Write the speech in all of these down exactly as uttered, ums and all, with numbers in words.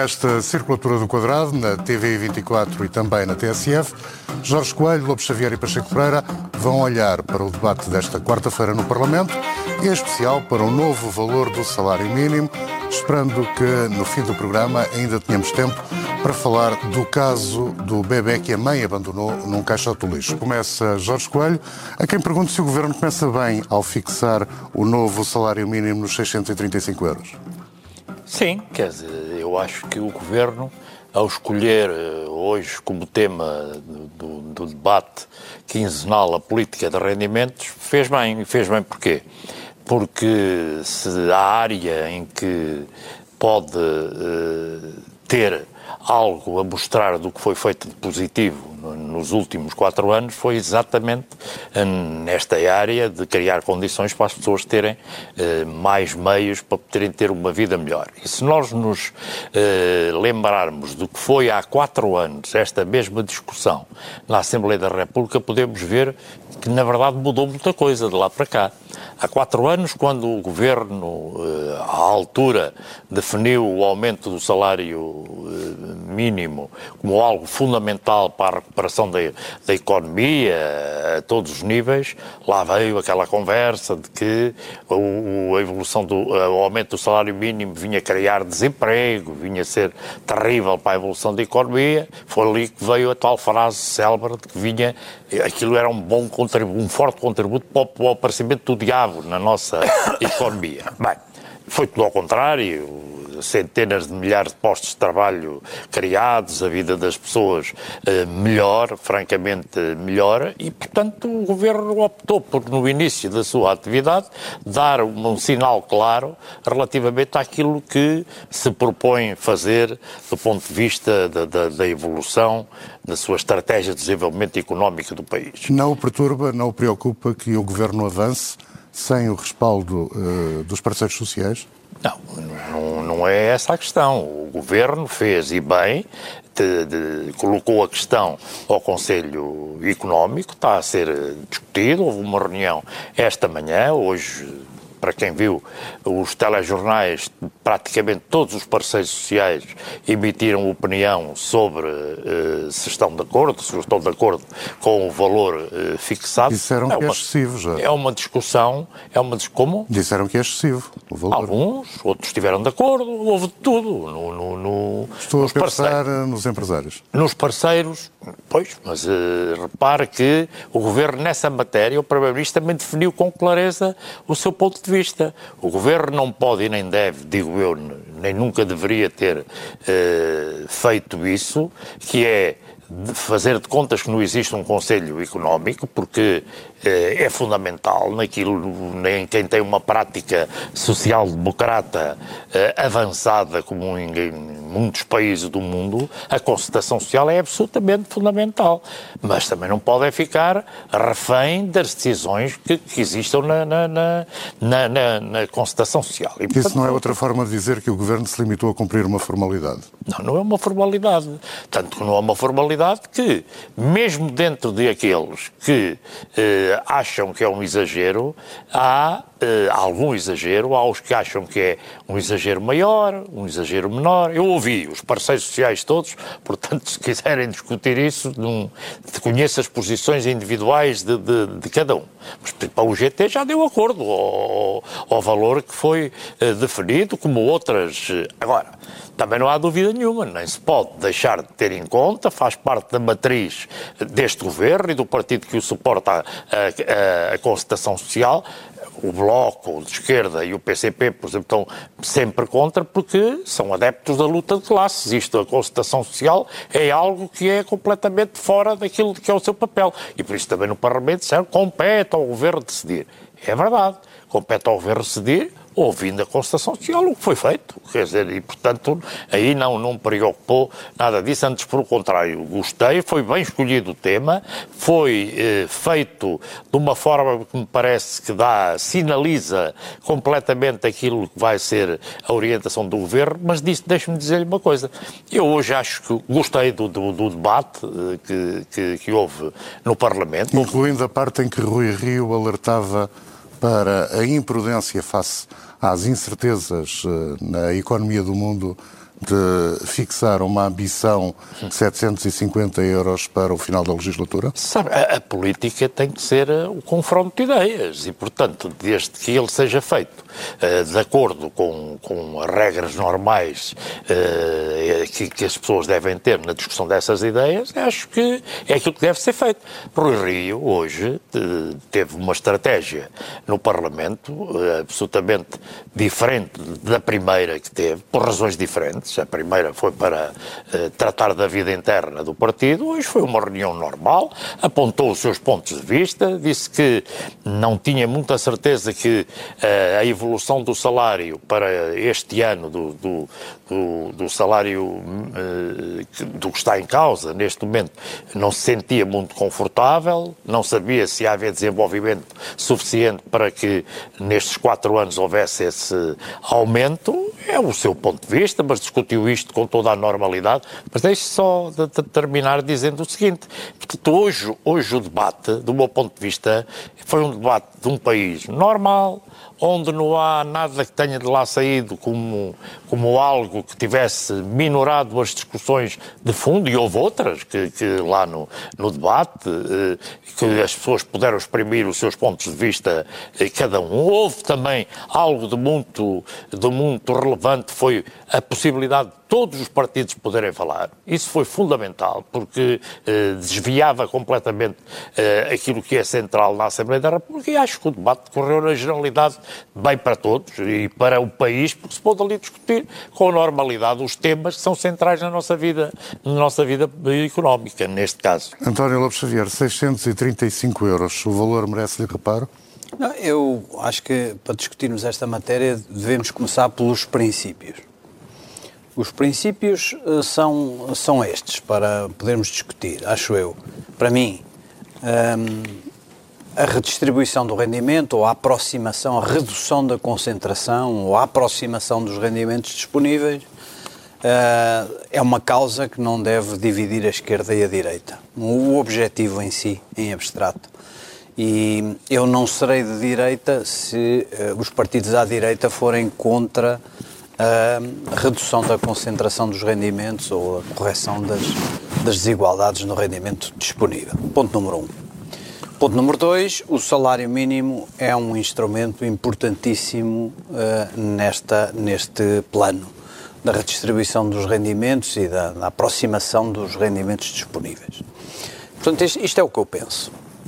nesta Circulatura do Quadrado, na T V I vinte e quatro e também na T S F, Jorge Coelho, Lobo Xavier e Pacheco Pereira vão olhar para o debate desta quarta-feira no Parlamento e, em especial, para o novo valor do salário mínimo, esperando que, no fim do programa, ainda tenhamos tempo para falar do caso do bebê que a mãe abandonou num caixote do lixo. Começa Jorge Coelho, a quem pergunto se o Governo começa bem ao fixar o novo salário mínimo nos seiscentos e trinta e cinco euros. Sim, quer dizer, eu acho que o Governo, ao escolher hoje como tema do, do debate quinzenal a política de rendimentos, fez bem. E fez bem porquê? Porque se a área em que pode uh, ter algo a mostrar do que foi feito de positivo nos últimos quatro anos foi exatamente nesta área de criar condições para as pessoas terem eh, mais meios para poderem ter uma vida melhor. E se nós nos eh, lembrarmos do que foi há quatro anos esta mesma discussão na Assembleia da República, podemos ver que na verdade mudou muita coisa de lá para cá. Há quatro anos, quando o Governo, eh, à altura, definiu o aumento do salário eh, mínimo como algo fundamental para a recuperação da, da economia a todos os níveis, lá veio aquela conversa de que o, a evolução do o aumento do salário mínimo vinha criar desemprego, vinha ser terrível para a evolução da economia. Foi ali que veio a tal frase célebre de que vinha, aquilo era um bom contributo, um forte contributo para o, para o aparecimento do diabo na nossa economia. Bem, foi tudo ao contrário. Centenas de milhares de postos de trabalho criados, a vida das pessoas eh, melhor, francamente melhor, e, portanto, o Governo optou por, no início da sua atividade, dar um, um sinal claro relativamente àquilo que se propõe fazer do ponto de vista da, da, da evolução da sua estratégia de desenvolvimento económico do país. Não o perturba, não o preocupa que o Governo avance sem o respaldo uh, dos parceiros sociais? Não, não, não é essa a questão. O Governo fez, e bem, de, de, colocou a questão ao Conselho Económico, está a ser discutido, houve uma reunião esta manhã, hoje, para quem viu os telejornais, praticamente todos os parceiros sociais emitiram opinião sobre uh, se estão de acordo, se estão de acordo com o valor uh, fixado. Disseram é que uma, é excessivo já. É uma discussão, é uma como? Disseram que é excessivo o valor. Alguns, outros estiveram de acordo, houve de tudo. No, no, no, Estou nos a pensar parceiros. nos empresários. Nos parceiros, pois, mas uh, repare que o Governo nessa matéria, o Primeiro-Ministro também definiu com clareza o seu ponto de vista. O Governo não pode e nem deve, digo eu, nem nunca deveria ter uh, feito isso, que é de fazer de contas que não existe um Conselho Económico, porque eh, é fundamental naquilo, em quem tem uma prática social-democrata eh, avançada, como em, em muitos países do mundo, a concertação social é absolutamente fundamental. Mas também não podem ficar refém das decisões que, que existam na, na, na, na, na, na concertação social. E, portanto, isso não é outra forma de dizer que o Governo se limitou a cumprir uma formalidade? Não, não é uma formalidade. Tanto que não é uma formalidade que, mesmo dentro de aqueles que eh, acham que é um exagero, há eh, algum exagero, há os que acham que é um exagero maior, um exagero menor. Eu ouvi os parceiros sociais todos, portanto, se quiserem discutir isso, não, conheço as posições individuais de, de, de cada um. Mas para o G T já deu acordo ao, ao valor que foi eh, definido, como outras. Agora, também não há dúvida nenhuma, nem se pode deixar de ter em conta, faz parte da matriz deste Governo e do partido que o suporta a, a, a concertação social. O Bloco de Esquerda e o P C P, por exemplo, estão sempre contra porque são adeptos da luta de classes. Isto, a concertação social, é algo que é completamente fora daquilo que é o seu papel. E por isso também no Parlamento disseram, compete ao Governo decidir. É verdade, compete ao Governo decidir, ouvindo a concertação social, o que foi feito. Quer dizer, e portanto, aí não, não me preocupou nada disso, antes pelo contrário, gostei, foi bem escolhido o tema, foi eh, feito de uma forma que me parece que dá, sinaliza completamente aquilo que vai ser a orientação do Governo, mas disso deixe-me dizer-lhe uma coisa. Eu hoje acho que gostei do, do, do debate eh, que, que, que houve no Parlamento. Incluindo a parte em que Rui Rio alertava para a imprudência face às incertezas uh, na economia do mundo de fixar uma ambição de setecentos e cinquenta euros para o final da legislatura? Sabe, a, a política tem que ser o confronto de ideias e, portanto, desde que ele seja feito uh, de acordo com, com as regras normais uh, que, que as pessoas devem ter na discussão dessas ideias, acho que é aquilo que deve ser feito. Rui Rio, hoje, uh, teve uma estratégia no Parlamento uh, absolutamente diferente da primeira que teve, por razões diferentes. A primeira foi para uh, tratar da vida interna do partido, hoje foi uma reunião normal, apontou os seus pontos de vista, disse que não tinha muita certeza que uh, a evolução do salário para este ano, do, do, do, do salário uh, do que está em causa neste momento, não se sentia muito confortável, não sabia se havia desenvolvimento suficiente para que nestes quatro anos houvesse esse aumento. É o seu ponto de vista, mas discutiu isto com toda a normalidade. Mas deixe só de, de terminar dizendo o seguinte, porque hoje, hoje o debate, do meu ponto de vista, foi um debate de um país normal, onde não há nada que tenha de lá saído como, como algo que tivesse minorado as discussões de fundo, e houve outras que, que lá no, no debate, eh, que as pessoas puderam exprimir os seus pontos de vista, eh, cada um. Houve também algo de muito, de muito relevante, foi a possibilidade de todos os partidos poderem falar. Isso foi fundamental, porque eh, desviava completamente eh, aquilo que é central na Assembleia da República, e acho que o debate correu na generalidade bem para todos e para o país, porque se pôde ali discutir com normalidade os temas que são centrais na nossa vida, na nossa vida económica, neste caso. António Lopes Xavier, seiscentos e trinta e cinco euros, o valor merece-lhe reparo? Não, eu acho que para discutirmos esta matéria devemos começar pelos princípios. Os princípios uh, são, são estes, para podermos discutir, acho eu. Para mim, um, a redistribuição do rendimento, ou a aproximação, a redução da concentração, ou a aproximação dos rendimentos disponíveis, uh, é uma causa que não deve dividir a esquerda e a direita. O objetivo em si, em abstrato. E eu não serei de direita se uh, os partidos à direita forem contra a redução da concentração dos rendimentos ou a correção das, das desigualdades no rendimento disponível. Ponto número um. Ponto número dois, o salário mínimo é um instrumento importantíssimo uh, nesta, neste plano da redistribuição dos rendimentos e da, da aproximação dos rendimentos disponíveis. Portanto, isto, isto é o que eu penso.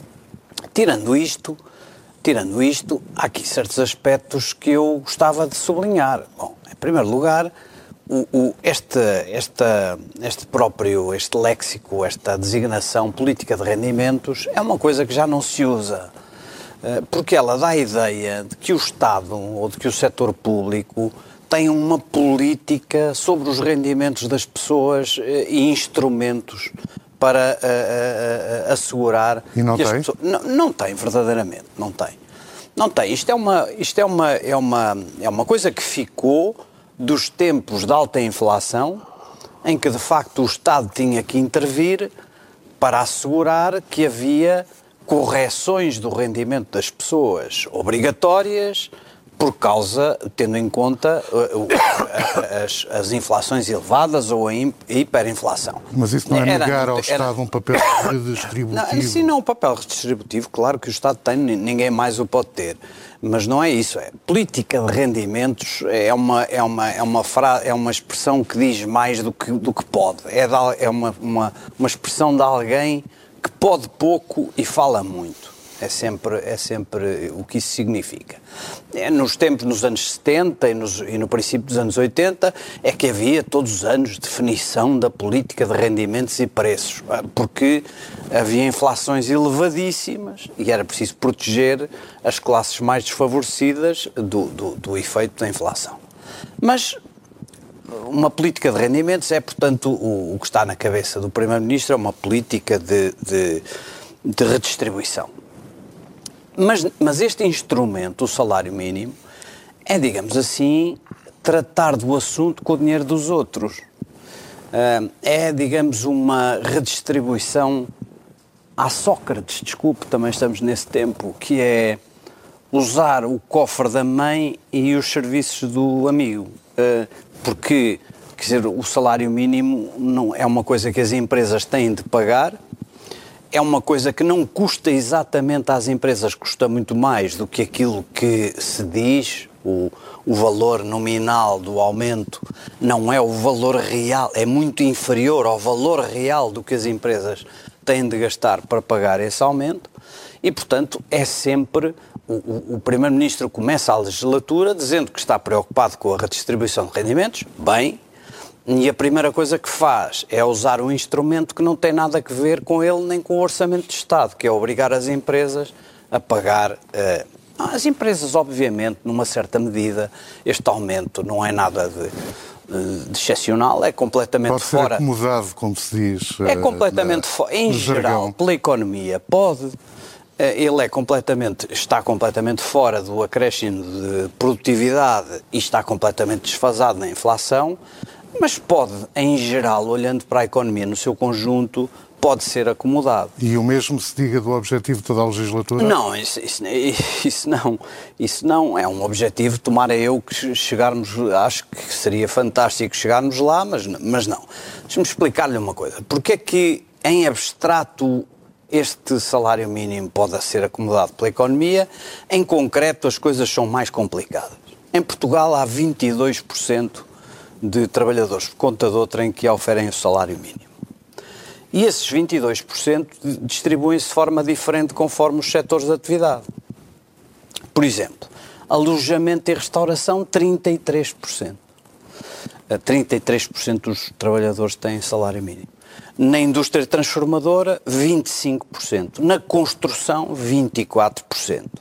Tirando isto, tirando isto, há aqui certos aspectos que eu gostava de sublinhar. Bom, em primeiro lugar, o, o, este, esta, este próprio, este léxico, esta designação política de rendimentos é uma coisa que já não se usa, porque ela dá a ideia de que o Estado ou de que o setor público tem uma política sobre os rendimentos das pessoas e instrumentos para uh, uh, uh, assegurar... E não que tem? As pessoas... não, não tem, verdadeiramente, não tem. Não tem. Isto é uma, isto é uma, é uma, é uma coisa que ficou dos tempos de alta inflação, em que, de facto, o Estado tinha que intervir para assegurar que havia correções do rendimento das pessoas obrigatórias, por causa, tendo em conta uh, as, as inflações elevadas ou a hiperinflação. Mas isso não é era, negar ao era, Estado um papel redistributivo? Não, sim, não, um papel redistributivo, claro que o Estado tem, ninguém mais o pode ter. Mas não é isso, é política de rendimentos, é uma, é uma, é uma, fra, é uma expressão que diz mais do que, do que pode. É, de, é uma, uma, uma expressão de alguém que pode pouco e fala muito. É sempre, é sempre o que isso significa. É, nos tempos, nos anos setenta e, nos, e no princípio dos anos oitenta, é que havia todos os anos definição da política de rendimentos e preços, porque havia inflações elevadíssimas e era preciso proteger as classes mais desfavorecidas do, do, do efeito da inflação. Mas uma política de rendimentos é, portanto, o, o que está na cabeça do Primeiro-Ministro, é uma política de, de, de redistribuição. Mas, mas este instrumento, o salário mínimo, é, digamos assim, tratar do assunto com o dinheiro dos outros. É, digamos, uma redistribuição à Sócrates, desculpe, também estamos nesse tempo, que é usar o cofre da mãe e os serviços do amigo. Porque Quer dizer, o salário mínimo não é uma coisa que as empresas têm de pagar, é uma coisa que não custa exatamente às empresas, custa muito mais do que aquilo que se diz, o, o valor nominal do aumento não é o valor real, é muito inferior ao valor real do que as empresas têm de gastar para pagar esse aumento e, portanto, é sempre... O, o, o Primeiro-Ministro começa a legislatura dizendo que está preocupado com a redistribuição de rendimentos, bem... E a primeira coisa que faz é usar um instrumento que não tem nada a ver com ele nem com o Orçamento de Estado, que é obrigar as empresas a pagar. Uh, as empresas, obviamente, numa certa medida, este aumento não é nada de, de excepcional, é completamente pode ser fora. acomodado, como se diz. É completamente fora. Em geral, jargão. Pela economia, pode. Ele é completamente, está completamente fora do acréscimo de produtividade e está completamente desfasado na inflação. Mas pode, em geral, olhando para a economia no seu conjunto, pode ser acomodado. E o mesmo se diga do objetivo de toda a legislatura? Não, isso, isso, isso não. Isso não é um objetivo, tomara eu que chegarmos, acho que seria fantástico chegarmos lá, mas, mas não. Deixa-me explicar-lhe uma coisa. Porque é que, em abstrato, este salário mínimo pode ser acomodado pela economia? Em concreto, as coisas são mais complicadas. Em Portugal há vinte e dois por cento de trabalhadores por conta de outrem que oferem o salário mínimo. E esses vinte e dois por cento distribuem-se de forma diferente conforme os setores de atividade. Por exemplo, alojamento e restauração, trinta e três por cento. trinta e três por cento dos trabalhadores têm salário mínimo. Na indústria transformadora, vinte e cinco por cento. Na construção, vinte e quatro por cento.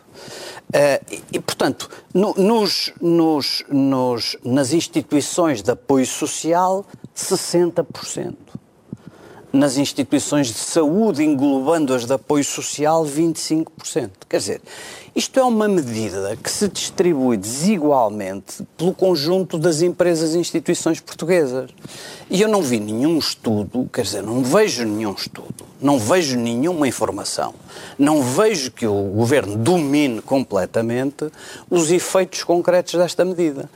Uh, e, e, portanto, no, nos, nos, nos, nas instituições de apoio social, sessenta por cento. Nas instituições de saúde, englobando-as de apoio social, vinte e cinco por cento. Quer dizer, isto é uma medida que se distribui desigualmente pelo conjunto das empresas e instituições portuguesas. E eu não vi nenhum estudo, quer dizer, não vejo nenhum estudo, não vejo nenhuma informação, não vejo que o Governo domine completamente os efeitos concretos desta medida,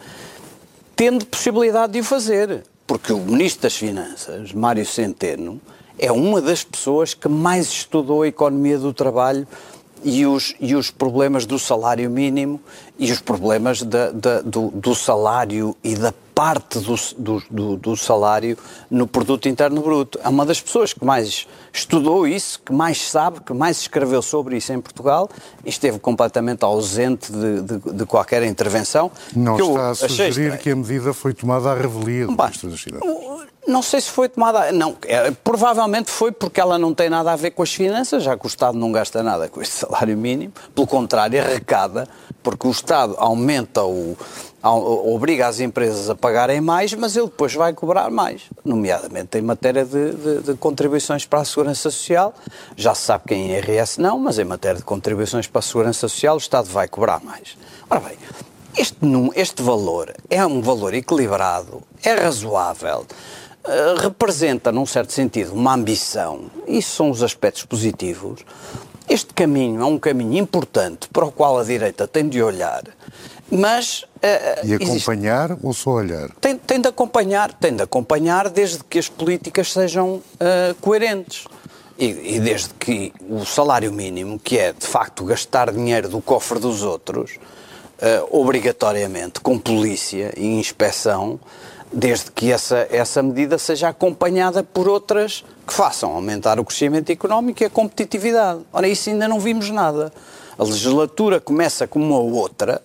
tendo possibilidade de o fazer. Porque o Ministro das Finanças, Mário Centeno, é uma das pessoas que mais estudou a economia do trabalho e os, e os problemas do salário mínimo e os problemas da, da, do, do salário e da parte do, do, do, do salário no produto interno bruto. É uma das pessoas que mais estudou isso, que mais sabe, que mais escreveu sobre isso em Portugal e esteve completamente ausente de, de, de qualquer intervenção. Não que está a sugerir que a medida foi tomada à revelia do Ministro das Finanças. Não sei se foi tomada... Não, é, provavelmente foi porque ela não tem nada a ver com as finanças, já que o Estado não gasta nada com este salário mínimo. Pelo contrário, arrecada, porque o Estado aumenta o... obriga as empresas a pagarem mais, mas ele depois vai cobrar mais, nomeadamente em matéria de, de, de contribuições para a Segurança Social. Já se sabe que em I R S não, mas em matéria de contribuições para a Segurança Social o Estado vai cobrar mais. Ora bem, este, este valor é um valor equilibrado, é razoável, uh, representa, num certo sentido, uma ambição. Isso são os aspectos positivos. Este caminho é um caminho importante para o qual a direita tem de olhar. Mas, uh, e acompanhar existe... ou só olhar? Tem, tem de acompanhar, tem de acompanhar desde que as políticas sejam uh, coerentes. E, e desde que o salário mínimo, que é de facto gastar dinheiro do cofre dos outros, uh, obrigatoriamente, com polícia e inspeção, desde que essa, essa medida seja acompanhada por outras que façam aumentar o crescimento económico e a competitividade. Ora, isso ainda não vimos nada. A legislatura começa como uma outra,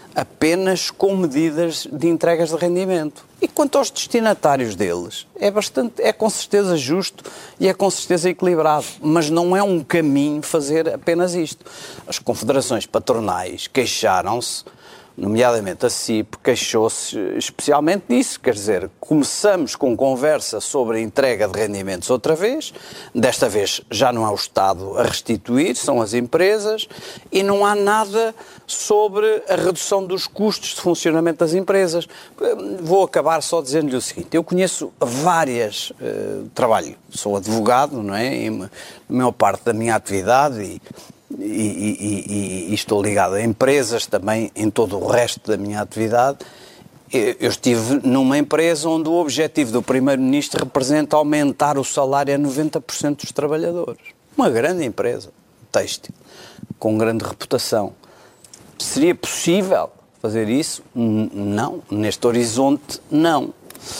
apenas com medidas de entregas de rendimento. E quanto aos destinatários deles, é bastante, é com certeza justo e é com certeza equilibrado, mas não é um caminho fazer apenas isto. As confederações patronais queixaram-se, nomeadamente a C I P, queixou-se especialmente disso, quer dizer, começamos com conversa sobre a entrega de rendimentos outra vez, desta vez já não é o Estado a restituir, são as empresas, e não há nada sobre a redução dos custos de funcionamento das empresas. Vou acabar só dizendo-lhe o seguinte, eu conheço várias, uh, trabalho, sou advogado, não é, e a maior parte da minha atividade e E, e, e, e estou ligado a empresas também em todo o resto da minha atividade Eu estive numa empresa onde o objetivo do Primeiro-Ministro representa aumentar o salário a noventa por cento dos trabalhadores. Uma grande empresa, têxtil, com grande reputação. Seria possível fazer isso? Não. Neste horizonte, não.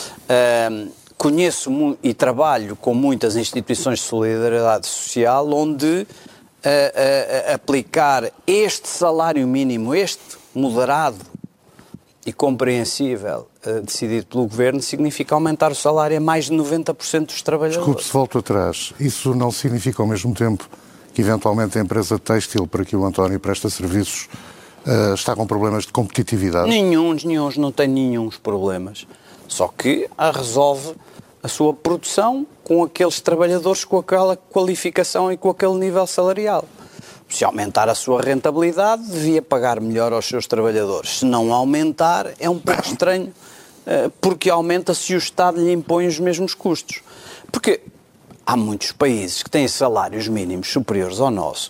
Uh, conheço e trabalho com muitas instituições de solidariedade social onde uh, uh, aplicar este salário mínimo, este moderado e compreensível, uh, decidido pelo Governo, significa aumentar o salário a mais de noventa por cento dos trabalhadores. Desculpe, se volto atrás, isso não significa ao mesmo tempo que eventualmente a empresa têxtil para que o António presta serviços uh, está com problemas de competitividade? Nenhuns, nenhuns, não tem nenhuns problemas. Só que a resolve a sua produção com aqueles trabalhadores com aquela qualificação e com aquele nível salarial. Se aumentar a sua rentabilidade, devia pagar melhor aos seus trabalhadores. Se não aumentar, é um pouco estranho, porque aumenta se o Estado lhe impõe os mesmos custos. Porque há muitos países que têm salários mínimos superiores ao nosso,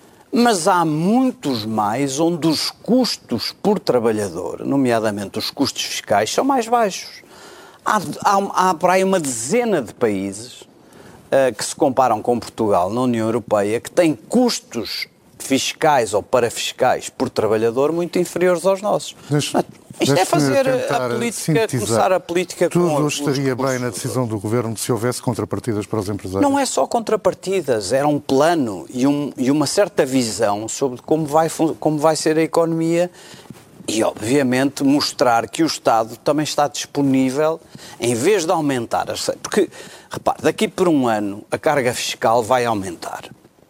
mas há muitos mais onde os custos por trabalhador, nomeadamente os custos fiscais, são mais baixos. Há, há, há por aí uma dezena de países uh, que se comparam com Portugal na União Europeia que têm custos fiscais ou parafiscais por trabalhador muito inferiores aos nossos. Deixe, Isto é fazer a política, sintetizar. Começar a política Tudo com... Tudo estaria bem na decisão do Governo se houvesse contrapartidas para os empresários? Não é só contrapartidas, era um plano e, um, e uma certa visão sobre como vai, como vai ser a economia e, obviamente, mostrar que o Estado também está disponível, em vez de aumentar as... Porque, repare, daqui por um ano a carga fiscal vai aumentar.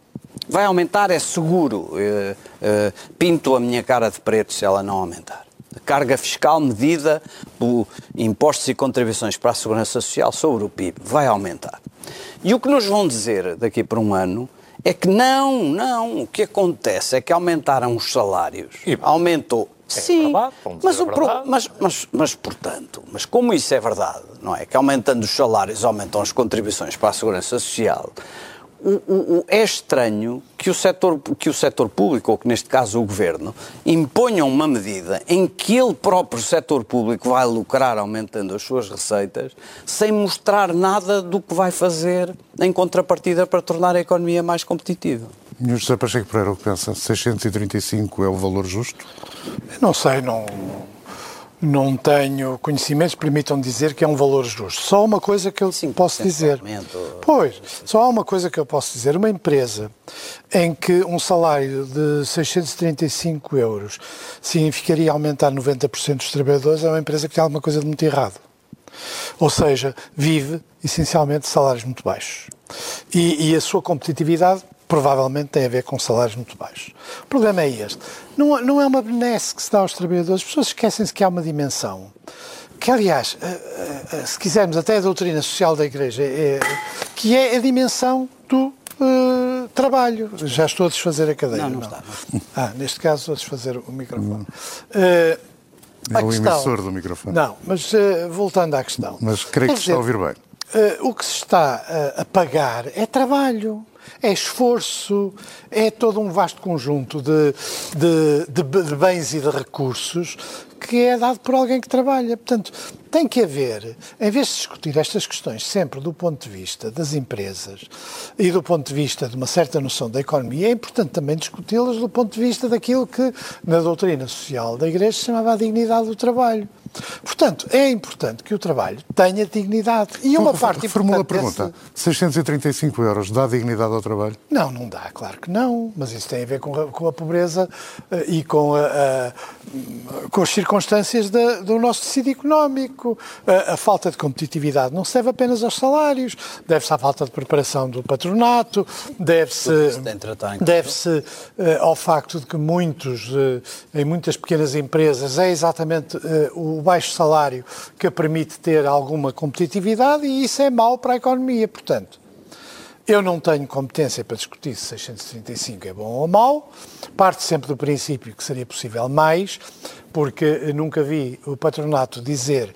Vai aumentar, é seguro. Uh, uh, pinto a minha cara de preto se ela não aumentar. A carga fiscal medida por impostos e contribuições para a Segurança Social sobre o P I B vai aumentar. E o que nos vão dizer daqui por um ano é que não, não, o que acontece é que aumentaram os salários. E aumentou. É Sim, verdade, mas, o pro, mas, mas, mas, portanto, mas como isso é verdade, não é? Que aumentando os salários aumentam as contribuições para a Segurança Social, o, o, o, é estranho que o, setor, que o setor público, ou que neste caso o Governo, imponham uma medida em que ele próprio, o setor público, vai lucrar aumentando as suas receitas, sem mostrar nada do que vai fazer em contrapartida para tornar a economia mais competitiva. senhor José Pacheco Pereira, o que pensa? seiscentos e trinta e cinco é o valor justo? Não sei, não, não tenho conhecimentos que permitam dizer que é um valor justo. Só uma coisa que eu Sim, posso dizer. Pois, só há uma coisa que eu posso dizer. Uma empresa em que um salário de seiscentos e trinta e cinco euros significaria aumentar noventa por cento dos trabalhadores, é uma empresa que tem alguma coisa de muito errado. Ou seja, vive essencialmente de salários muito baixos. E, e a sua competitividade provavelmente tem a ver com salários muito baixos. O problema é este. Não, não é uma benesse que se dá aos trabalhadores. As pessoas esquecem-se que há uma dimensão que, aliás, se quisermos, até a doutrina social da Igreja, é, que é a dimensão do uh, trabalho. Já estou a desfazer a cadeira. Não, não, não. está. Não. Ah, neste caso estou a desfazer o microfone. Uh, é o questão, emissor do microfone. Não, mas uh, voltando à questão. Mas creio que se está a ouvir bem. Uh, o que se está uh, a pagar é trabalho. É esforço, é todo um vasto conjunto de, de, de, de bens e de recursos que é dado por alguém que trabalha. Portanto, tem que haver, em vez de discutir estas questões sempre do ponto de vista das empresas e do ponto de vista de uma certa noção da economia, é importante também discuti-las do ponto de vista daquilo que na doutrina social da Igreja se chamava a dignidade do trabalho. Portanto, é importante que o trabalho tenha dignidade. E uma parte Formula importante... a pergunta. Desse... seiscentos e trinta e cinco euros dá dignidade ao trabalho? Não, não dá, claro que não. Mas isso tem a ver com a, com a pobreza uh, e com, a, a, com as circunstâncias da, do nosso tecido económico. A, a falta de competitividade não se deve apenas aos salários, deve-se à falta de preparação do patronato, deve-se, deve-se uh, ao facto de que muitos, uh, em muitas pequenas empresas, é exatamente uh, o o baixo salário que permite ter alguma competitividade e isso é mau para a economia. Portanto, eu não tenho competência para discutir se seiscentos e trinta e cinco é bom ou mau. Parte sempre do princípio que seria possível mais, porque nunca vi o patronato dizer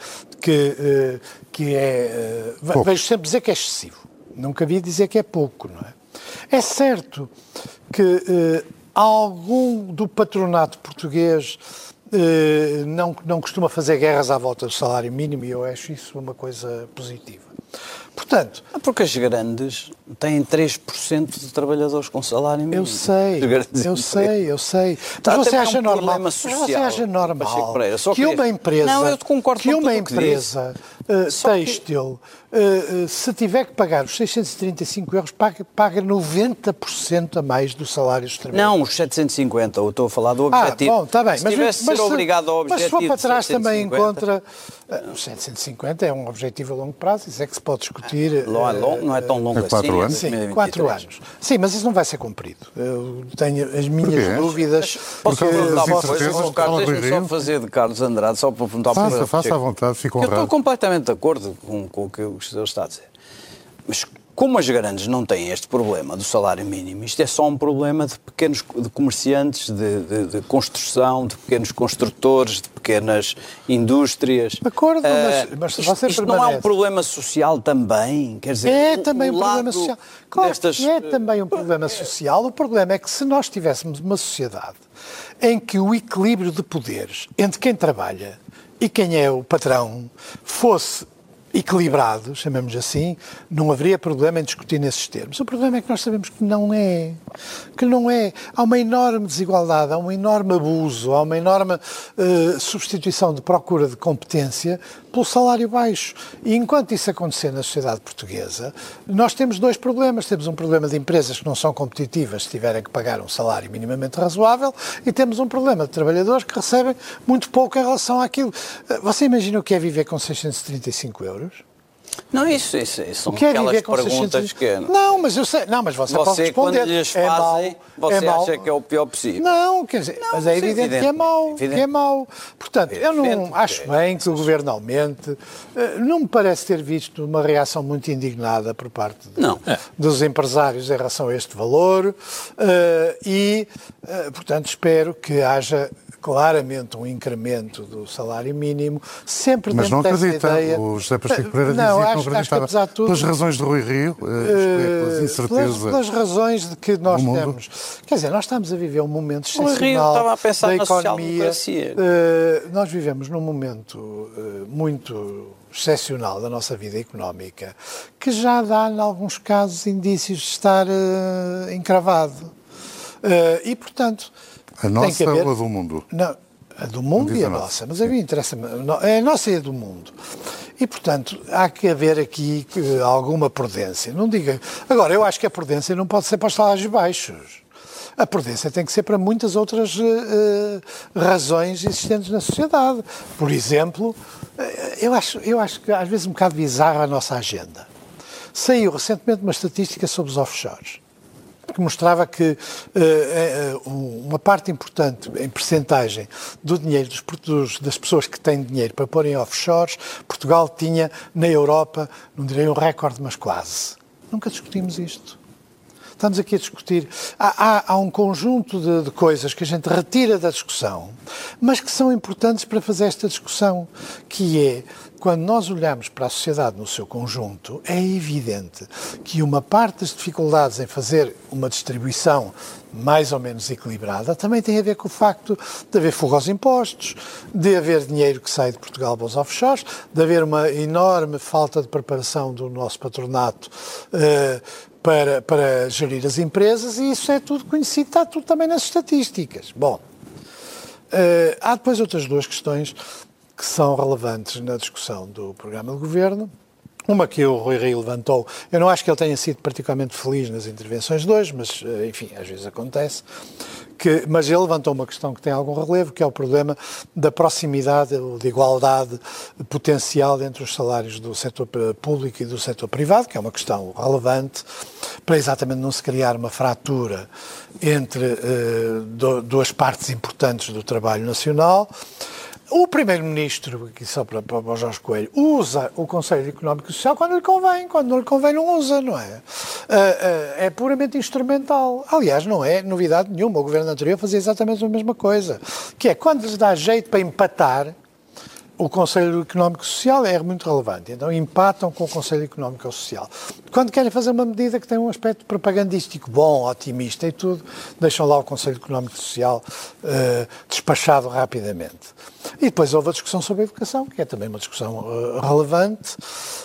que, que é... Pouco. Vejo sempre dizer que é excessivo. Nunca vi dizer que é pouco, não é? É certo que algum do patronato português uh, não, não costuma fazer guerras à volta do salário mínimo e eu acho isso uma coisa positiva. Portanto... Porque as grandes têm três por cento de trabalhadores com salário mínimo. Eu sei, eu sei, eu sei. Tá, mas você acha um normal, mas social, você acha normal Pereira, que queria... uma empresa, não, eu concordo que com uma tudo empresa uh, têxtil, que... uh, uh, se tiver que pagar os seiscentos e trinta e cinco euros, paga, paga noventa por cento a mais do salário dos trabalhadores? Não, os setecentos e cinquenta, eu estou a falar do objetivo. Ah, bom, está bem. Se mas, tivesse mas, ser obrigado ao objetivo mas se for para trás também encontra... Uh, os setecentos e cinquenta é um objetivo a longo prazo, isso é que se pode discutir... Não, é, longo, não é tão longo é quatro assim. Anos? Sim, quatro anos. Sim, mas isso não vai ser cumprido. Eu tenho as minhas dúvidas. Posso Porque perguntar uma as coisa, incertezas Carlos? estão a Deixa-me só rir. fazer de Carlos Andrade, só para perguntar Faça, para faça à vontade, fico Eu estou honrado. completamente de acordo com, com o que o senhor está a dizer. Mas como as grandes não têm este problema do salário mínimo, isto é só um problema de pequenos de comerciantes, de, de, de construção, de pequenos construtores, de pequenas indústrias. De acordo, mas, Uh, mas se isto, você isto permanece... não é um problema social também? Quer dizer, É o, também o um problema lado social. Claro destas... que é também um problema social. O problema é que se nós tivéssemos uma sociedade em que o equilíbrio de poderes entre quem trabalha e quem é o patrão fosse equilibrado, chamemos assim, não haveria problema em discutir nesses termos. O problema é que nós sabemos que não é. Que não é. Há uma enorme desigualdade, há um enorme abuso, há uma enorme uh, substituição de procura de competência pelo salário baixo. E enquanto isso acontecer na sociedade portuguesa, nós temos dois problemas. Temos um problema de empresas que não são competitivas se tiverem que pagar um salário minimamente razoável e temos um problema de trabalhadores que recebem muito pouco em relação àquilo. Você imagina o que é viver com seiscentos e trinta e cinco euros? Não, isso, isso, isso são O que é aquelas viver com perguntas seiscentos... que... Não, mas eu sei. Não, mas você, Você pode responder. quando lhes é fazem, mau, você é mau. acha que é o pior possível. Não, quer dizer, Não, mas é isso é evidente, evidente, que é mau, evidente. que é mau. Portanto, É eu não evidente, acho é. bem que o Governo aumente. Eh, Não me parece ter visto uma reação muito indignada por parte de- Não. dos empresários em relação a este valor eh, e, eh, portanto, espero que haja claramente um incremento do salário mínimo, sempre Mas dentro não dessa acredita. ideia... O José Pacheco Pereira Não, dizia que não acho- acho que, acreditava. apesar de tudo- Pelas razões de Rui Rio, eh, isto é, pelas Uh, incertezas. pelas, pelas razões de que nós do mundo. temos. Quer dizer, nós estamos a viver um momento Rui Rio excepcional estava a pensar da na economia. social-democracia. Uh, nós vivemos num momento uh, muito excepcional da nossa vida económica que já dá, em alguns casos, indícios de estar uh, encravado. Uh, e, portanto... A tem nossa que haver... ou a do mundo? Não, a do mundo Diz e a a nossa. nossa, mas a mim interessa-me, é a nossa e a do mundo. E, portanto, há que haver aqui eh, alguma prudência. Não diga... Agora, eu acho que a prudência não pode ser para os salários baixos. A prudência tem que ser para muitas outras eh, razões existentes na sociedade. Por exemplo, eh, eu acho, eu acho que às vezes um bocado bizarra a nossa agenda. Saiu recentemente uma estatística sobre os offshores, que mostrava que uh, uh, uma parte importante, em percentagem, do dinheiro dos, dos, das pessoas que têm dinheiro para pôr em offshores, Portugal tinha, na Europa, não direi um recorde, mas quase. Nunca discutimos isto. Estamos aqui a discutir. Há, há, há um conjunto de, de coisas que a gente retira da discussão, mas que são importantes para fazer esta discussão, que é, quando nós olhamos para a sociedade no seu conjunto, é evidente que uma parte das dificuldades em fazer uma distribuição mais ou menos equilibrada também tem a ver com o facto de haver fuga aos impostos, de haver dinheiro que sai de Portugal para os offshores, de haver uma enorme falta de preparação do nosso patronato uh, para, para gerir as empresas, e isso é tudo conhecido, está tudo também nas estatísticas. Bom, uh, há depois outras duas questões que são relevantes na discussão do programa de governo. Uma que o Rui Rio levantou, eu não acho que ele tenha sido particularmente feliz nas intervenções de hoje, mas, enfim, às vezes acontece, que, mas ele levantou uma questão que tem algum relevo, que é o problema da proximidade ou de igualdade potencial entre os salários do setor público e do setor privado, que é uma questão relevante, para exatamente não se criar uma fratura entre uh, do, duas partes importantes do trabalho nacional. O Primeiro-Ministro, aqui só para, para o Jorge Coelho, usa o Conselho Económico e Social quando lhe convém, quando não lhe convém não usa, não é? Uh, uh, é puramente instrumental. Aliás, não é novidade nenhuma, o Governo anterior fazia exatamente a mesma coisa, que é quando lhes dá jeito para empatar, o Conselho Económico e Social é muito relevante, então empatam com o Conselho Económico e Social. Quando querem fazer uma medida que tem um aspecto propagandístico bom, otimista e tudo, deixam lá o Conselho Económico e Social uh, despachado rapidamente. E depois houve a discussão sobre a educação, que é também uma discussão uh, relevante,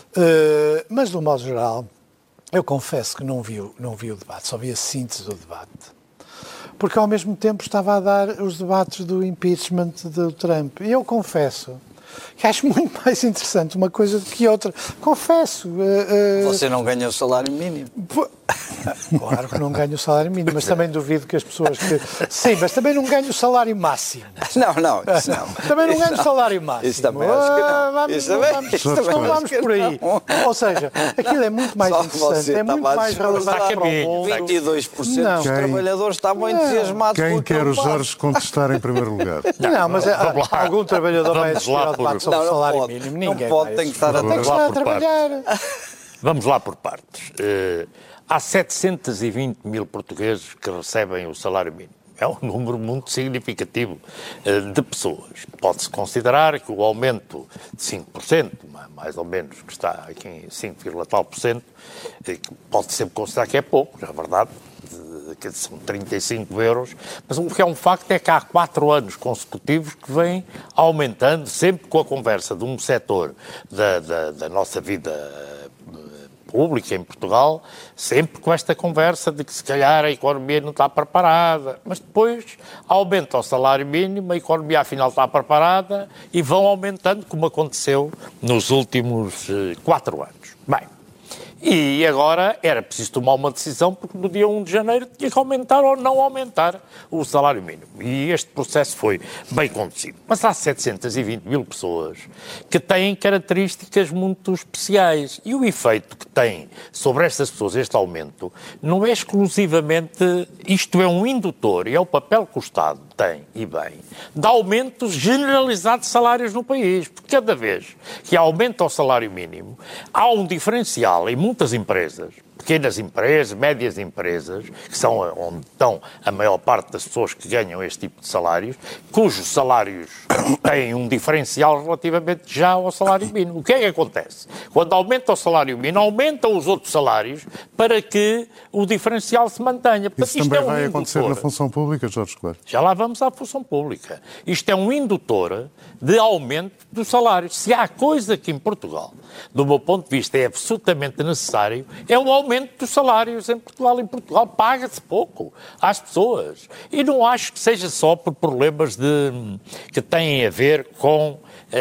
uh, mas, de um modo geral, eu confesso que não vi, não vi o debate, só vi a síntese do debate. Porque, ao mesmo tempo, estava a dar os debates do impeachment do Trump. E eu confesso que acho muito mais interessante uma coisa do que outra. Confesso. Uh, uh... Você não ganha o salário mínimo. Claro que não ganho o salário mínimo, mas também duvido que as pessoas que... Sim, mas também não ganho o salário máximo. Não, não, isso não. Também não ganho o salário máximo. Isso também acho que não. Vamos, Isso também, vamos, isso também não vamos por aí. Não. Ou seja, aquilo é muito mais Só interessante, é muito mais relevante para o mundo. vinte e dois por cento não. dos trabalhadores estavam entusiasmados. Quem quer o Jorge contestar em primeiro lugar? Não, não mas há, algum trabalhador vai assistir ao debate sobre o salário pode, mínimo. Ninguém não pode, tem que estar a, tem que estar a trabalhar. Vamos lá por partes. Uh, há setecentos e vinte mil portugueses que recebem o salário mínimo. É um número muito significativo uh, de pessoas. Pode-se considerar que o aumento de cinco por cento, mais ou menos, que está aqui em cinco vírgula tal por cento, uh, pode sempre considerar que é pouco, na verdade, que são trinta e cinco euros, mas o que é um facto é que há quatro anos consecutivos que vem aumentando, sempre com a conversa de um setor da, da, da nossa vida pública em Portugal, sempre com esta conversa de que se calhar a economia não está preparada, mas depois aumenta o salário mínimo, a economia afinal está preparada e vão aumentando, como aconteceu nos últimos quatro anos. Bem, e agora era preciso tomar uma decisão, porque no dia primeiro de janeiro tinha que aumentar ou não aumentar o salário mínimo. E este processo foi bem conduzido. Mas há setecentos e vinte mil pessoas que têm características muito especiais. E o efeito que tem sobre estas pessoas este aumento não é exclusivamente, isto é um indutor, e é o papel que o Estado tem, e bem, de aumentos generalizados de salários no país. Porque cada vez que aumenta o salário mínimo, há um diferencial em muitas empresas, pequenas empresas, médias empresas, que são onde estão a maior parte das pessoas que ganham este tipo de salários, cujos salários têm um diferencial relativamente já ao salário mínimo. O que é que acontece? Quando aumenta o salário mínimo, aumentam os outros salários para que o diferencial se mantenha. Portanto, isso também é um vai indutor. Acontecer na função pública, Jorge Coelho? Já lá vamos à função pública. Isto é um indutor de aumento dos salários. Se há coisa que em Portugal, do meu ponto de vista, é absolutamente necessário, é o aumento dos salários em Portugal. Em Portugal paga-se pouco às pessoas. E não acho que seja só por problemas de, que têm a ver com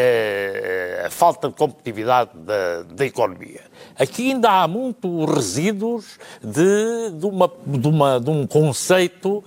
eh, a falta de competitividade da, da economia. Aqui ainda há muito resíduos de, de, uma, de, uma, de um conceito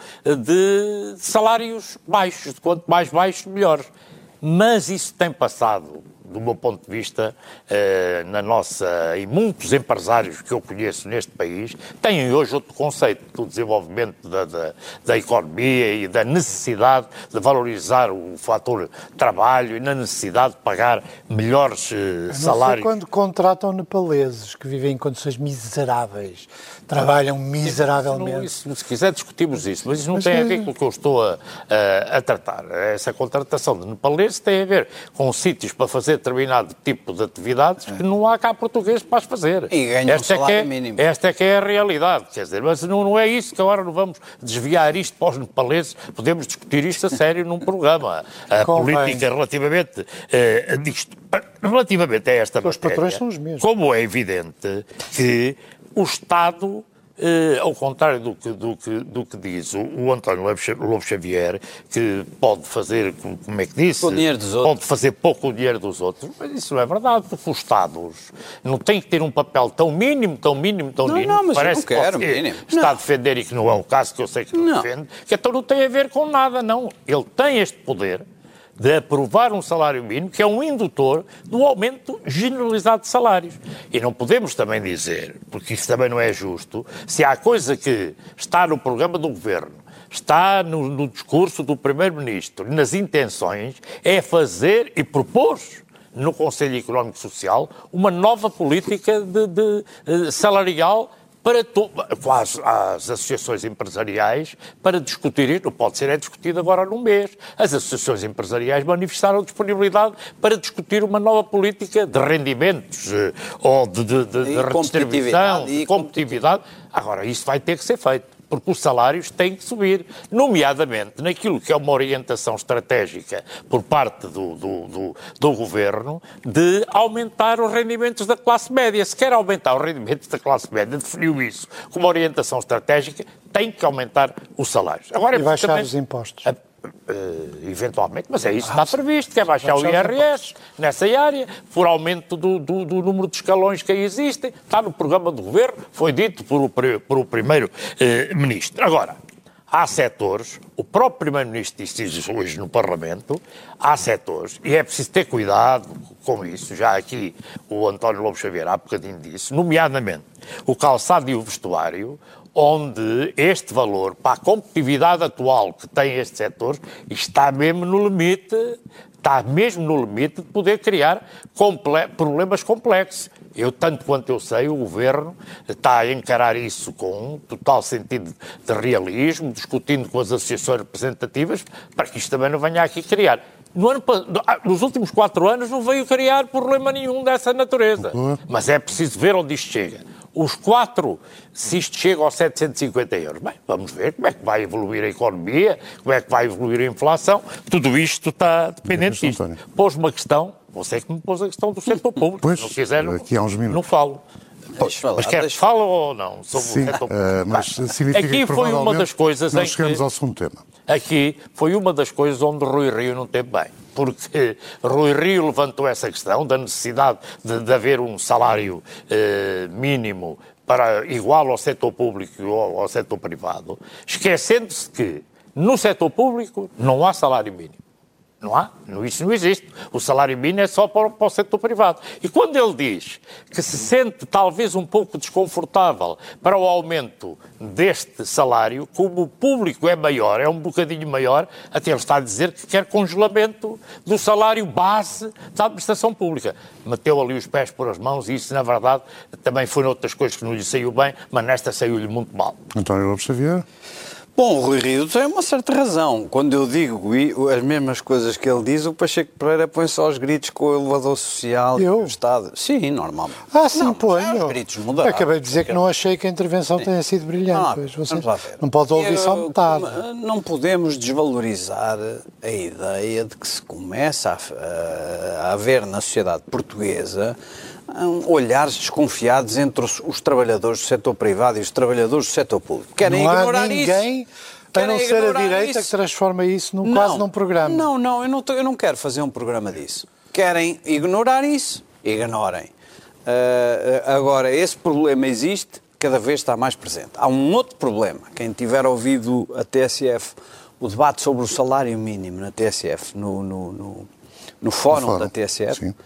de salários baixos. De quanto mais baixos, melhor. Mas isso tem passado, do meu ponto de vista, eh, na nossa, e muitos empresários que eu conheço neste país têm hoje outro conceito do desenvolvimento da, da, da economia e da necessidade de valorizar o fator trabalho e na necessidade de pagar melhores eh, salários. Quando contratam nepaleses que vivem em condições miseráveis, trabalham miseravelmente. Não, isso, se quiser discutimos isso, mas isso não mas tem que... a ver com o que eu estou a, a, a tratar. Essa contratação de nepaleses tem a ver com sítios para fazer determinado tipo de atividades que não há cá português para as fazer. E ganham esta um salário é que é, mínimo. Esta é que é a realidade, quer dizer, mas não, não é isso que agora não vamos desviar isto para os nepaleses, podemos discutir isto a sério num programa. A Convém. política relativamente uh, disto, relativamente a esta os matéria, patrões são os mesmos. Como é evidente que o Estado, Uh, ao contrário do que, do que, do que diz o, o António Lobo Xavier, que pode fazer, como é que disse? O dinheiro dos outros. Pode fazer pouco o dinheiro dos outros. Mas isso não é verdade, porque os Estados não têm que ter um papel tão mínimo, tão mínimo, tão não, mínimo. Não, mas parece eu não quero, que você mínimo. está não. a defender e que não é o caso, que eu sei que não, não defende, que então não tem a ver com nada, não. Ele tem este poder de aprovar um salário mínimo, que é um indutor do aumento generalizado de salários. E não podemos também dizer, porque isso também não é justo, se há coisa que está no programa do Governo, está no, no discurso do Primeiro-Ministro, nas intenções, é fazer e propor no Conselho Económico e Social uma nova política de, de, de salarial para to- às, às associações empresariais para discutir, não pode ser é discutido agora num mês. As associações empresariais manifestaram disponibilidade para discutir uma nova política de rendimentos eh, ou de, de, de, de redistribuição, de competitividade. Agora, isso vai ter que ser feito, porque os salários têm que subir, nomeadamente naquilo que é uma orientação estratégica por parte do, do, do, do Governo de aumentar os rendimentos da classe média. Se quer aumentar os rendimentos da classe média, definiu isso como orientação estratégica, tem que aumentar os salários. Agora, e baixar também, os impostos. A, Uh, eventualmente, mas é isso que está previsto, que é baixar o I R S nessa área, por aumento do, do, do número de escalões que aí existem, está no programa do Governo, foi dito por o, por o Primeiro-Ministro. Agora, há setores, o próprio Primeiro-Ministro disse isso hoje no Parlamento, há setores, e é preciso ter cuidado com isso, já aqui o António Lobo Xavier há bocadinho disse, nomeadamente o calçado e o vestuário, onde este valor, para a competitividade atual que tem estes setores, está mesmo no limite, está mesmo no limite de poder criar comple- problemas complexos. Eu, tanto quanto eu sei, o Governo está a encarar isso com um total sentido de realismo, discutindo com as associações representativas, para que isto também não venha aqui criar. No ano, nos últimos quatro anos não veio criar problema nenhum dessa natureza. Mas é preciso ver onde isto chega. Os quatro, se isto chega aos setecentos e cinquenta euros, bem, vamos ver como é que vai evoluir a economia, como é que vai evoluir a inflação, tudo isto está dependente disto. Pôs uma questão, você que me pôs a questão do setor público, pois, se não quiser, não, aqui há uns minutos. não falo. Falar, mas quer que fale ou não sobre Sim, o setor público? Uh, mas significa aqui que foi uma das coisas nós em chegamos que, ao segundo tema. Aqui foi uma das coisas onde Rui Rio não teve bem. Porque Rui Rio levantou essa questão da necessidade de, de haver um salário eh, mínimo para, igual ao setor público ou ao setor privado, esquecendo-se que no setor público não há salário mínimo. Não há? Isso não existe. O salário mínimo é só para, para o setor privado. E quando ele diz que se sente talvez um pouco desconfortável para o aumento deste salário, como o público é maior, é um bocadinho maior, até ele está a dizer que quer congelamento do salário base da administração pública. Meteu ali os pés por as mãos e isso, na verdade, também foi noutras coisas que não lhe saiu bem, mas nesta saiu-lhe muito mal. António Lobo Xavier. Bom, o Rui Rio tem uma certa razão. Quando eu digo as mesmas coisas que ele diz, o Pacheco Pereira põe só os gritos com o elevador social eu? e o Estado. Sim, normalmente. Ah, sim, não, ponho. Os gritos mudaram. Acabei de dizer que não achei que a intervenção sim. tenha sido brilhante. Ah, pois você vamos lá ver. não pode ouvir eu, só metade. Não podemos desvalorizar a ideia de que se começa a, a haver na sociedade portuguesa olhares desconfiados entre os, os trabalhadores do setor privado e os trabalhadores do setor público. Querem não ignorar há ninguém, isso. a não ser a direita, isso. que transforma isso num, não, quase num programa. Não, não eu, não, eu não quero fazer um programa disso. Querem ignorar isso? Ignorem. Uh, agora, esse problema existe, cada vez está mais presente. Há um outro problema. Quem tiver ouvido a T S F, o debate sobre o salário mínimo na T S F, no, no, no, no fórum, fórum da T S F, sim.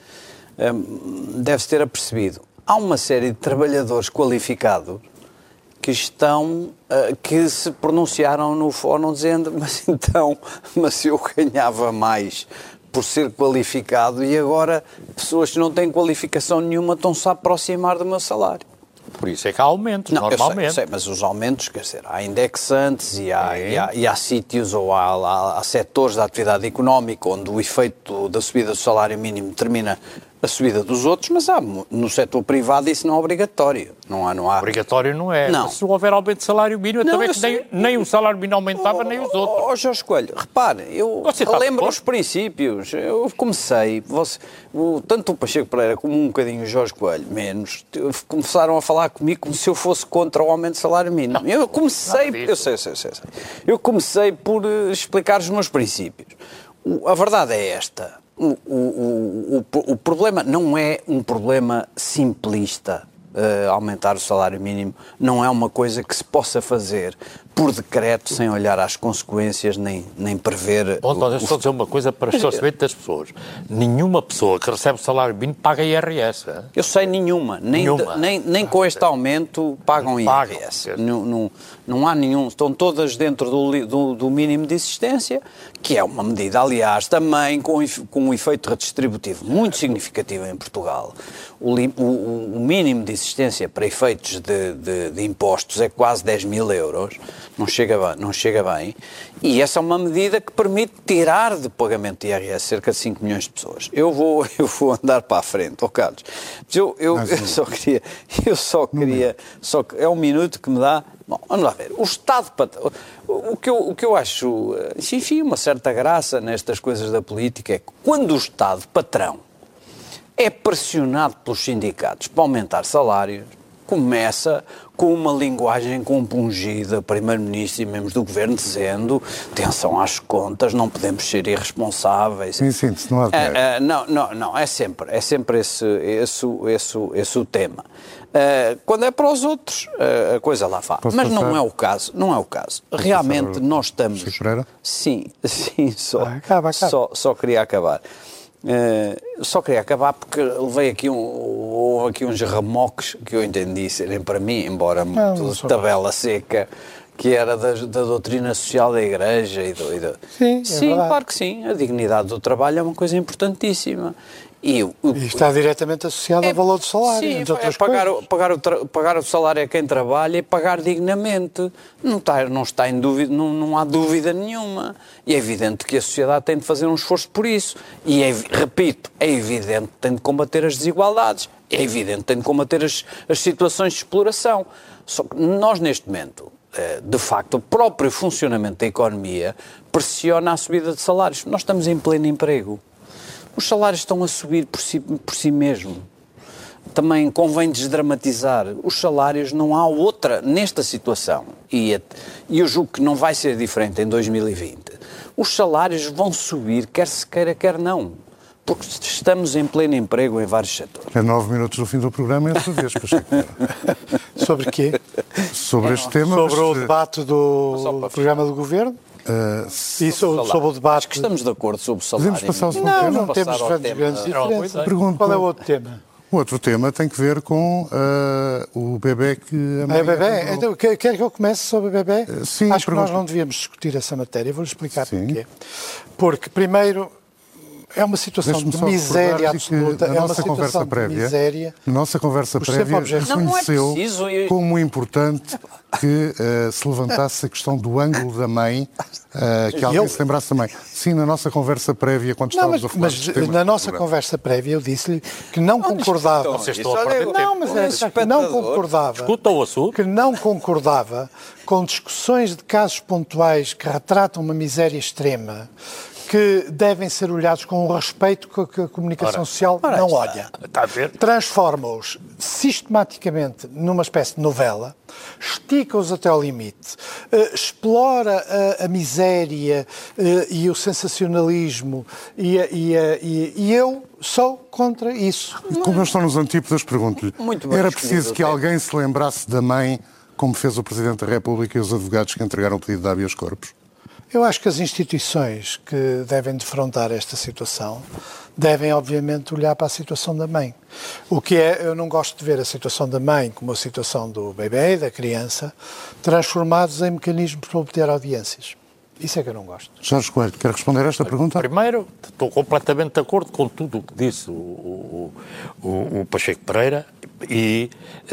Deve-se ter apercebido. Há uma série de trabalhadores qualificados que estão, que se pronunciaram no fórum dizendo, mas então, mas eu ganhava mais por ser qualificado e agora pessoas que não têm qualificação nenhuma estão-se a aproximar do meu salário. Por isso é que há aumentos, não, normalmente. Eu sei, eu sei, mas os aumentos, quer dizer, há indexantes e há, é. e há, e há sítios ou há, há, há setores da atividade económica onde o efeito da subida do salário mínimo determina a subida dos outros, mas há, no setor privado isso não é obrigatório. Não há, não há... Obrigatório não é. Não. Mas se houver aumento de salário mínimo, não, também que nem, nem o salário mínimo aumentava, oh, nem os outros. Ó oh, Jorge Coelho, repare, eu lembro os princípios. Eu comecei, você, o, tanto o Pacheco Pereira como um bocadinho o Jorge Coelho, menos, começaram a falar comigo como se eu fosse contra o aumento de salário mínimo. Não, eu comecei, não, eu sei, eu sei, eu sei, eu sei. Eu comecei por uh, explicar os meus princípios. O, a verdade é esta. O, o, o, o problema não é um problema simplista. Uh, aumentar o salário mínimo não é uma coisa que se possa fazer por decreto sem olhar às consequências nem, nem prever... Bom, o, deixa só dizer uma coisa para esclarecimento das pessoas. Nenhuma pessoa que recebe o salário mínimo paga I R S. Hein? Eu sei nenhuma. Nem, nenhuma. nem, nem com este aumento pagam I R S. Pagam. Não, não, não há nenhum. Estão todas dentro do, do, do mínimo de existência, que é uma medida, aliás, também com, com um efeito redistributivo muito significativo em Portugal. O, o, o mínimo de existência subsistência para efeitos de, de, de impostos é quase dez mil euros, não chega, bem, não chega bem, e essa é uma medida que permite tirar de pagamento de I R S cerca de cinco milhões de pessoas. Eu vou, eu vou andar para a frente, ó oh Carlos, mas eu, eu, eu só queria, eu só queria, só, é um minuto que me dá. Bom, vamos lá ver. O Estado patrão, o que eu, o que eu acho, enfim, uma certa graça nestas coisas da política é que quando o Estado patrão é pressionado pelos sindicatos para aumentar salários, começa com uma linguagem compungida, Primeiro-Ministro e membros do Governo dizendo atenção às contas, não podemos ser irresponsáveis. Sim, sim, não há é, é, não, não, não, é sempre, é sempre esse, esse, esse, esse o tema. Uh, quando é para os outros, uh, a coisa lá vai. Mas passar? não é o caso, não é o caso. Posso Realmente nós estamos... Sim, sim, só, ah, acaba, acaba. Só, só queria acabar. Uh, só queria acabar porque levei aqui, um, houve aqui uns remoques que eu entendi serem para mim, embora não, muito de tabela seca, que era da, da doutrina social da Igreja. E do, e do... Sim, é sim claro que sim. A dignidade do trabalho é uma coisa importantíssima. E, o, e está diretamente associado é, ao valor do salário, sim, entre outras é pagar, coisas. O, pagar, o tra, pagar o salário a quem trabalha e pagar dignamente. Não está, não está em dúvida, não, não há dúvida nenhuma. E é evidente que a sociedade tem de fazer um esforço por isso. E, é, repito, é evidente que tem de combater as desigualdades. É evidente que tem de combater as, as situações de exploração. Só que nós, neste momento, de facto, o próprio funcionamento da economia pressiona a subida de salários. Nós estamos em pleno emprego. Os salários estão a subir por si, por si mesmo. Também convém desdramatizar. Os salários, não há outra, nesta situação, e, e eu julgo que não vai ser diferente em dois mil e vinte, os salários vão subir, quer se queira, quer não. Porque estamos em pleno emprego em vários setores. É nove minutos do fim do programa, é a sua vez, Pacheco. Sobre quê? Sobre este tema. Sobre o debate do programa do Governo? Uh, e sobre, sobre o debate... Acho que estamos de acordo sobre o salário. Podemos passar ao segundo não, tema? Não, não temos grandes, grandes diferenças. Pergunto, qual é o outro tema? O outro tema tem que ver com uh, o bebê que... A mãe é o bebê? Então, quer, quer que eu comece sobre o bebê? Uh, sim. Acho pergunto. que nós não devíamos discutir essa matéria. Vou-lhe explicar porquê. Porque, primeiro... É uma situação de miséria absoluta. Na é nossa uma conversa situação prévia, de miséria. Na nossa conversa prévia, reconheceu não, é como importante que uh, se levantasse a questão do ângulo da mãe, uh, que alguém eu... se lembrasse da mãe. Sim, na nossa conversa prévia, quando estávamos não, mas, a falar mas dos na nossa conversa prévia, eu disse-lhe que não concordava. Então, vocês estão a perder tempo. Não, mas é, que não concordava. Escuta o assunto. Que não concordava com discussões de casos pontuais que retratam uma miséria extrema, que devem ser olhados com o respeito que a comunicação ora, social ora, não olha. Está a ver? Transforma-os sistematicamente numa espécie de novela, estica-os até ao limite, uh, explora a, a miséria uh, e o sensacionalismo e, a, e, a, e, e eu sou contra isso. E como eu estou nos antípodas, pergunto-lhe, era preciso que alguém se lembrasse da mãe, como fez o Presidente da República e os advogados que entregaram o pedido de habeas corpus? Eu acho que as instituições que devem defrontar esta situação devem, obviamente, olhar para a situação da mãe. O que é, eu não gosto de ver a situação da mãe como a situação do bebê, da criança, transformados em mecanismos para obter audiências. Isso é que eu não gosto. Jorge Coelho, quer responder a esta pergunta? Primeiro, estou completamente de acordo com tudo o que disse o, o, o, o Pacheco Pereira e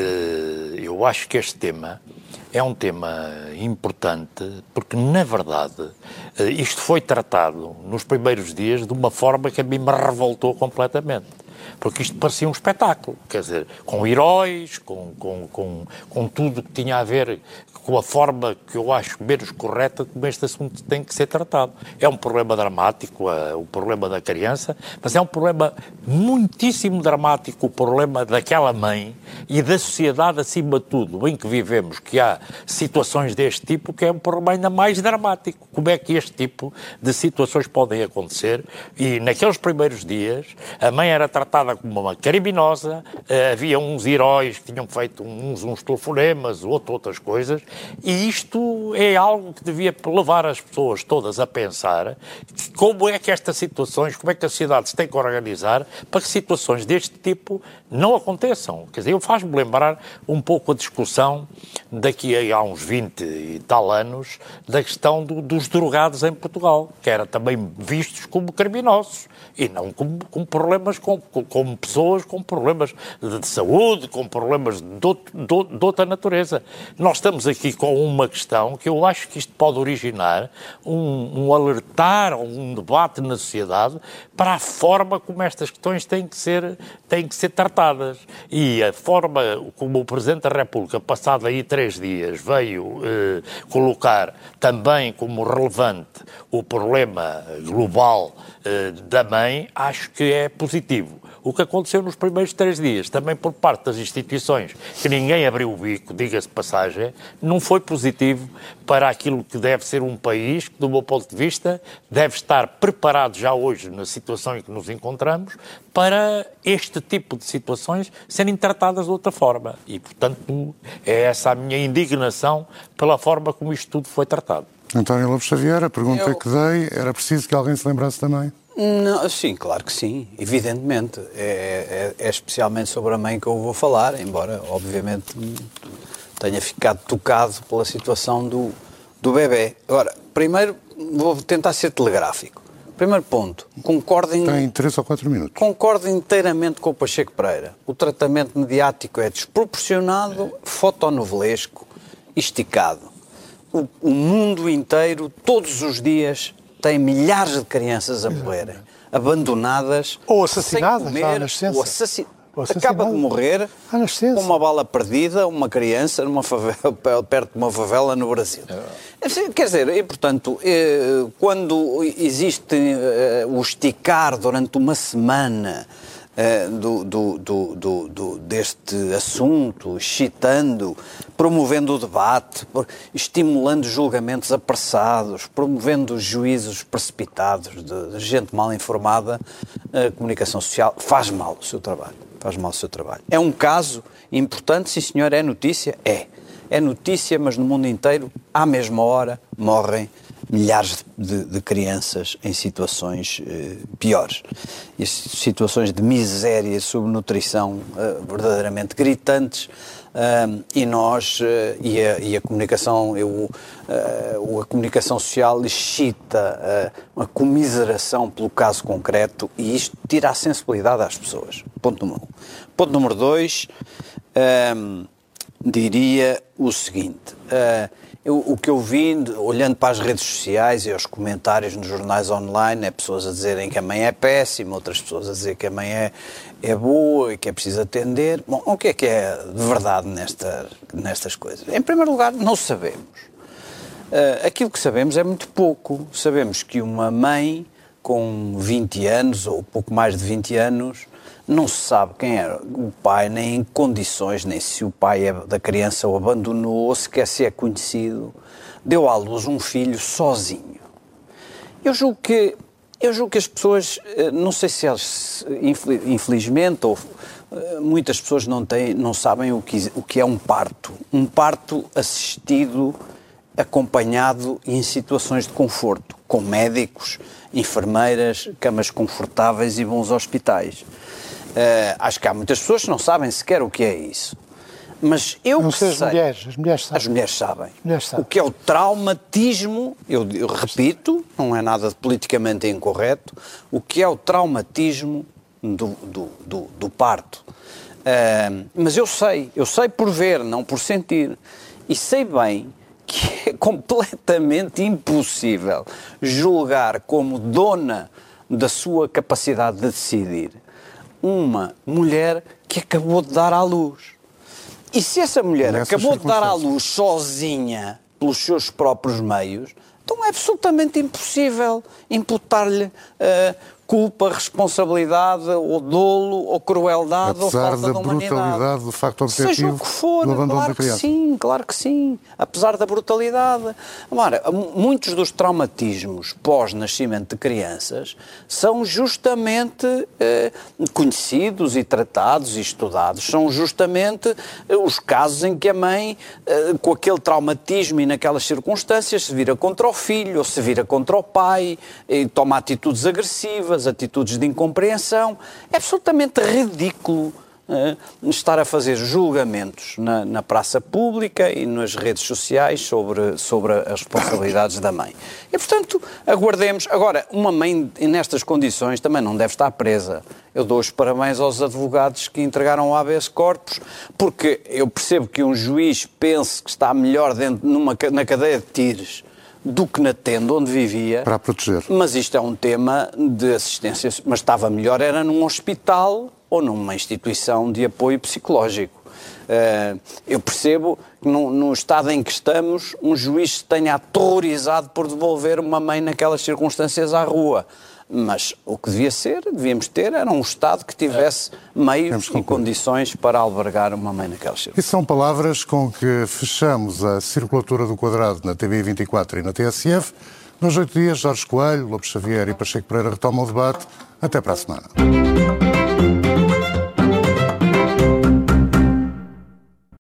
uh, eu acho que este tema é um tema importante porque, na verdade, uh, isto foi tratado nos primeiros dias de uma forma que a mim me revoltou completamente. Porque isto parecia um espetáculo, quer dizer, com heróis, com, com, com, com tudo que tinha a ver com a forma que eu acho menos correta como este assunto tem que ser tratado. É um problema dramático, uh, o problema da criança, mas é um problema muitíssimo dramático, o problema daquela mãe e da sociedade acima de tudo, em que vivemos, que há situações deste tipo, que é um problema ainda mais dramático. Como é que este tipo de situações podem acontecer? E naqueles primeiros dias, a mãe era tratada como uma criminosa, uh, havia uns heróis que tinham feito uns, uns telefonemas, outro, outras coisas, e isto é algo que devia levar as pessoas todas a pensar como é que estas situações, como é que a sociedade se tem que organizar para que situações deste tipo não aconteçam. Quer dizer, eu faz-me lembrar um pouco a discussão daqui a há uns vinte e tal anos da questão do, dos drogados em Portugal, que era também vistos como criminosos e não como, como problemas, como, como pessoas com problemas de, de saúde, com problemas de, outro, de, de outra natureza. Nós estamos aqui com uma questão que eu acho que isto pode originar um, um alertar, um debate na sociedade para a forma como estas questões têm que ser, têm que ser tratadas. E a forma como o Presidente da República, passado aí três dias, veio eh, colocar também como relevante o problema global eh, da mãe, acho que é positivo. O que aconteceu nos primeiros três dias, também por parte das instituições, que ninguém abriu o bico, diga-se de passagem, não foi positivo para aquilo que deve ser um país que, do meu ponto de vista, deve estar preparado já hoje, na situação em que nos encontramos, para este tipo de situações serem tratadas de outra forma. E, portanto, é essa a minha indignação pela forma como isto tudo foi tratado. António Lopes Xavier, a pergunta Eu... que dei, era preciso que alguém se lembrasse também? Não, sim, claro que sim, evidentemente. É, é, é especialmente sobre a mãe que eu vou falar, embora, obviamente, tenha ficado tocado pela situação do, do bebê. Agora, primeiro, vou tentar ser telegráfico. Primeiro ponto, concordem... Tem três ou quatro minutos. Concordo inteiramente com o Pacheco Pereira. O tratamento mediático é desproporcionado, fotonovelesco, esticado. O, o mundo inteiro, todos os dias... tem milhares de crianças a morrerem, abandonadas, ou assassinadas, sem comer, à nascença. ou assassin... ou acaba de morrer à nascença. com uma bala perdida, uma criança numa favela, perto de uma favela no Brasil. É. Quer dizer, e, portanto, quando existe o esticar durante uma semana Do, do, do, do, do, deste assunto, excitando, promovendo o debate, estimulando julgamentos apressados, promovendo juízos precipitados de, de gente mal informada, a comunicação social faz mal o seu trabalho. Faz mal o seu trabalho. É um caso importante, sim senhor, é notícia? É. É notícia, mas no mundo inteiro, à mesma hora, morrem milhares de, de crianças em situações eh, piores. E situações de miséria e subnutrição eh, verdadeiramente gritantes. Uh, e nós, uh, e, a, e a comunicação, eu, uh, a comunicação social excita uh, uma comiseração pelo caso concreto e isto tira a sensibilidade às pessoas. Ponto número um. Ponto número dois, uh, diria o seguinte... Uh, Eu, o que eu vi, olhando para as redes sociais e aos comentários nos jornais online, é pessoas a dizerem que a mãe é péssima, outras pessoas a dizer que a mãe é, é boa e que é preciso atender. Bom, o que é que é de verdade nesta, nestas coisas? Em primeiro lugar, não sabemos. Uh, aquilo que sabemos é muito pouco. Sabemos que uma mãe com vinte anos, ou pouco mais de vinte anos, não se sabe quem era o pai, nem em condições, nem se o pai é da criança o abandonou, ou sequer se é conhecido, deu à luz um filho sozinho. Eu julgo que, eu julgo que as pessoas, não sei se elas, infelizmente, ou muitas pessoas não, têm, não sabem o que, o que é um parto. Um parto assistido, acompanhado e em situações de conforto, com médicos, enfermeiras, camas confortáveis e bons hospitais. Uh, acho que há muitas pessoas que não sabem sequer o que é isso. Mas eu não que sei, sei... As mulheres, as mulheres sabem. As mulheres sabem. As mulheres sabem. O que é o traumatismo, eu, eu repito, não é nada de politicamente incorreto, o que é o traumatismo do, do, do, do parto. Uh, mas eu sei, eu sei por ver, não por sentir. E sei bem que é completamente impossível julgar como dona da sua capacidade de decidir uma mulher que acabou de dar à luz. E se essa mulher acabou de dar à luz sozinha, pelos seus próprios meios, então é absolutamente impossível imputar-lhe uh, culpa, responsabilidade, ou dolo, ou crueldade, apesar ou falta da de humanidade. brutalidade do facto objetivo Seja o que for, do abandono claro da criança. que sim, claro que sim. Apesar da brutalidade. Agora, muitos dos traumatismos pós-nascimento de crianças são justamente eh, conhecidos e tratados e estudados. São justamente eh, os casos em que a mãe, eh, com aquele traumatismo e naquelas circunstâncias, se vira contra o filho, ou se vira contra o pai, e toma atitudes agressivas, atitudes de incompreensão. É absolutamente ridículo uh, estar a fazer julgamentos na, na praça pública e nas redes sociais sobre, sobre as responsabilidades da mãe. E, portanto, aguardemos. Agora, uma mãe nestas condições também não deve estar presa. Eu dou os parabéns aos advogados que entregaram o habeas corpus, porque eu percebo que um juiz pense que está melhor dentro, numa, na cadeia de Tires do que na tenda onde vivia. Para a proteger. Mas isto é um tema de assistência, mas estava melhor era num hospital ou numa instituição de apoio psicológico. Uh, eu percebo que no, no estado em que estamos, um juiz se tenha aterrorizado por devolver uma mãe naquelas circunstâncias à rua. Mas o que devia ser, devíamos ter, era um Estado que tivesse meios e condições para albergar uma mãe naquelas circunstâncias. E são palavras com que fechamos a circulatura do Quadrado na T V vinte e quatro e na T S F. Nos oito dias, Jorge Coelho, Lopes Xavier e Pacheco Pereira retomam o debate. Até para a semana.